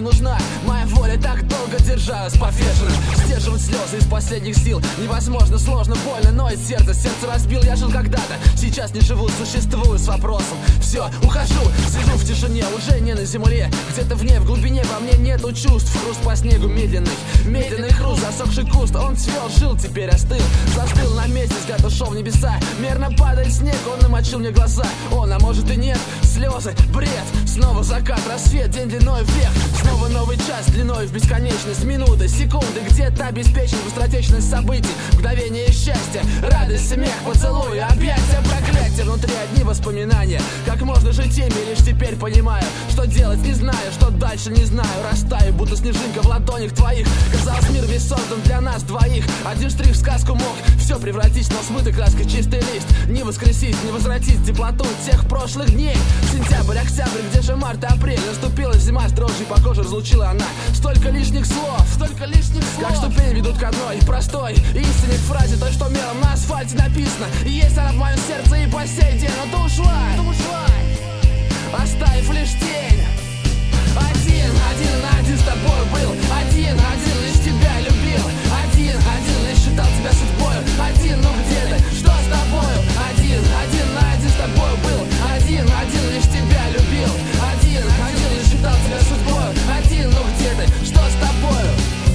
нужна моя воля, так долго держалась повешена. Сдерживать слезы из последних сил невозможно, сложно, больно, но и сердце разбил. Я жил когда-то, сейчас не живу, существую с вопросом. Все, ухожу, сижу в тишине, уже не на земле. Где-то в ней, в глубине во мне нету чувств. Хруст по снегу медленный хруст. Засохший куст, он цвел, жил, теперь остыл. Застыл на месте, взгляд ушел в небеса. Мерно падает снег, он намочил мне глаза. Он, а может и нет, слезы, бред. Снова закат, рассвет, день длиной в век. Снова новый час, длиной в бесконечность. Минуты, секунды, где-то обеспечен быстротечность событий. Мгновение счастья, радость, смех, поцелуй, объятия, проклятия. Внутри одни воспоминания. Как можно жить ими, лишь теперь понимаю, что делать не знаю, что дальше не знаю. Растаю, будто снежинка в ладонях твоих. Казалось, мир весь создан для нас двоих. Один штрих в сказку мог все превратить, но смытый краской чистый лист не воскресить, не возвратить теплоту тех прошлых дней. Сентябрь, октябрь, где же март и апрель? Наступила зима, с дрожью по коже разлучила она. Столько лишних слов, как ступени ведут к одной простой истине, к фразе той, что мелом на асфальте написано. И есть она в моем сердце и по сей день. Но ты ушла, оставив лишь тень. Один на один с тобой был. Один лишь тебя любил. Один лишь считал тебя судьбою. Один, ну где ты, что с тобою? Один на один с тобой был. Один лишь тебя любил. Один лишь считал тебя судьбою. Один, ну где ты, что с тобою?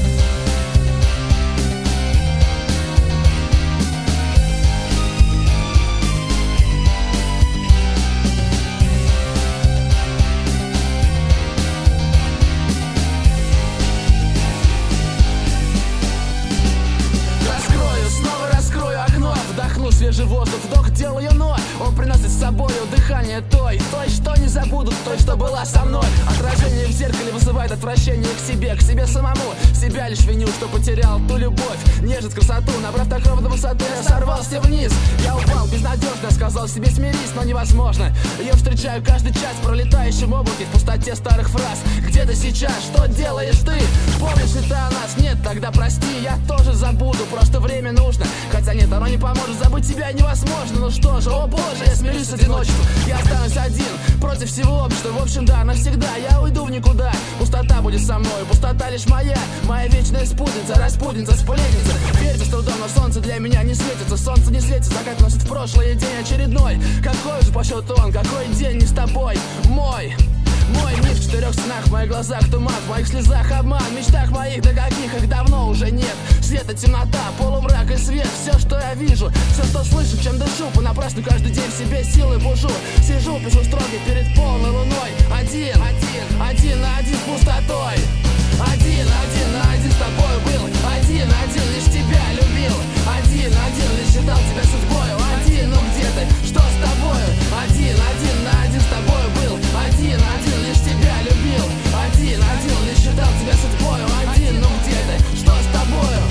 Свежий воздух, вдох делаю, но он приносит с собой дыхание той, что не забуду, той, что была со мной. Отражение в зеркале вызывает отвращение к себе самому. Себя лишь виню, что потерял ту любовь, нежность, красоту. Набрав так ровно высоты, я сорвался вниз. Я упал безнадежно, сказал себе смирись, но невозможно. Ее встречаю каждый час в пролетающем облаке, в пустоте старых фраз. Где ты сейчас, что делаешь ты? Помнишь ли ты о нас? Нет, тогда прости, я тоже забуду, просто время нужно. Хотя нет, оно не поможет, забыть тебя невозможно. Ну что же, о боже, я смирюсь с одиночеством. Я останусь один против всего общества. В общем, да, навсегда я уйду в никуда. Пустота будет со мной, пустота лишь моя вечная спутница, распутница, сплетница. Верьте с трудом, но солнце для меня не светится. Солнце не светится, закат носит в прошлое, день очередной. Какой же по счету он, какой день не с тобой? Мой мир в четырех стенах, в моих глазах туман, в моих слезах обман, в мечтах моих, да каких их давно уже нет. Света, темнота, полумрак и свет, все, что я вижу, все, что слышу, чем дышу. Понапрасну каждый день в себе силы бужу. Сижу, пишу строки перед полной луной. Один на один с пустотой. Один на один с тобой был. Один лишь тебя любил. Один лишь считал тебя судьбою. Один, ну где ты, что с тобою? Один на один с тобой был. Один лишь тебя любил. Один лишь считал тебя судьбою. Один, ну где ты, что с тобою?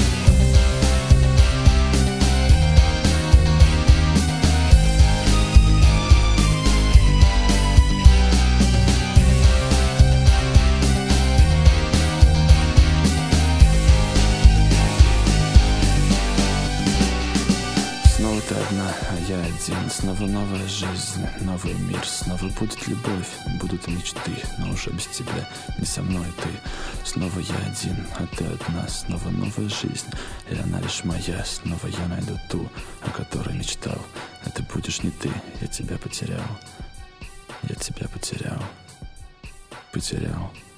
Ты одна, а я один. Снова новая жизнь, новый мир. Снова будет любовь, будут мечты. Но уже без тебя, не со мной ты. Снова я один, а ты одна. Снова новая жизнь, и она лишь моя. Снова я найду ту, о которой мечтал. Это будешь не ты, я тебя потерял. Я тебя потерял.